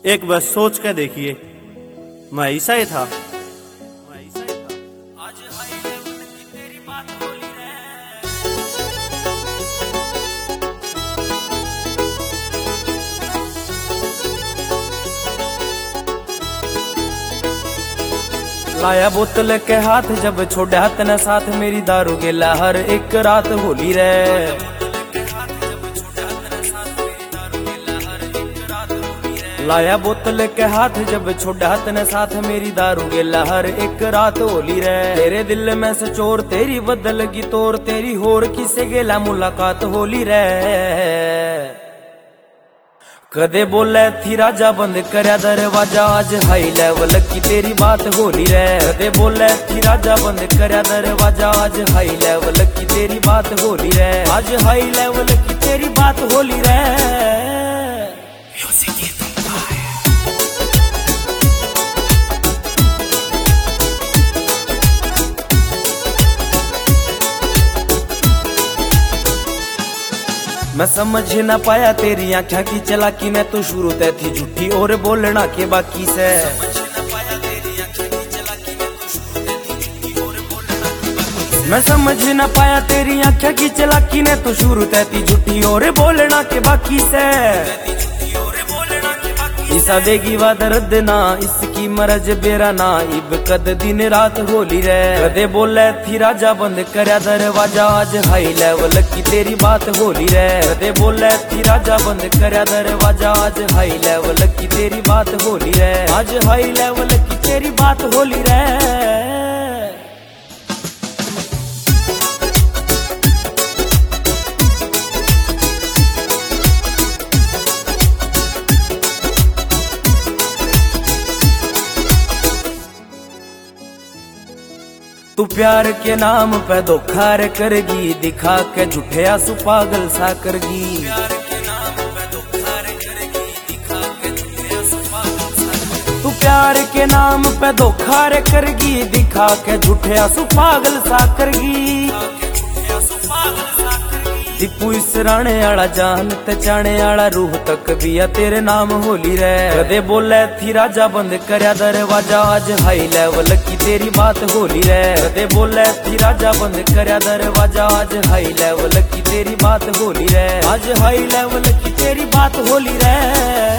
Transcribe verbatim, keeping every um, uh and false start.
एक बस सोच के देखिए, मैं ऐसा ही था। लाया बोतल के हाथ जब छोड़ा हाथ न साथ, मेरी दारू के लहर एक रात होली रे। लाया बोतल के हाथ जब छोड़ा हाथ न साथ, मेरी दारू के लहर एक रात होली रे। तेरे दिल में से चोर तेरी बदल की तोर, तेरी होर किसे गेला मुलाकात होली रे। कदे बोले थी राजा बंद करया दरवाजा, आज हाई लेवल की तेरी बात होली रे। कदे बोले थी राजा बंद करया दरवाजा, आज हाई लेवल की तेरी बात होली रे। आज हाई लेवल की तेरी बात होली रे। मैं समझ न पाया तेरी आँखों की चलाकी में, तो शुरू तय थी झूठी और बोलना के बाकी से। मैं समझ न पाया तेरी आँखों की चलाकी ने, तो शुरू तय थी झूठी और बोलना के बाकी से। ईसा देगी वाद रद्द ना, इसकी मरज बेरा ना, इब कद दिन रात होली रे। कदे बोले थी राजा बंद करया दरवाजा, आज हाई लेवल की तेरी बात होली रे। कदे बोले थी राजा बंद करया दरवाजा, आज हाई लेवल की तेरी बात होली रे। आज हाई लेवल की तेरी बात होली रे। तू प्यार के नाम पे धोखा रे करगी, दिखा के झूठे आंसू पागल सा करगी। तू प्यार के नाम पे धोखा रे करगी, दिखा के झूठे आंसू पागल सा करगी। दीपू इसराने आला जान ते चाने आला, रूह तक भी आ तेरे नाम होली रे। कदे बोले थी राजा बंद करया दरवाजा, आज हाई लेवल की तेरी बात होली रे। कदे बोले थी राजा बंद करया दरवाजा, आज हाई लेवल की तेरी बात होली रे। आज हाई लेवल की तेरी बात होली रे।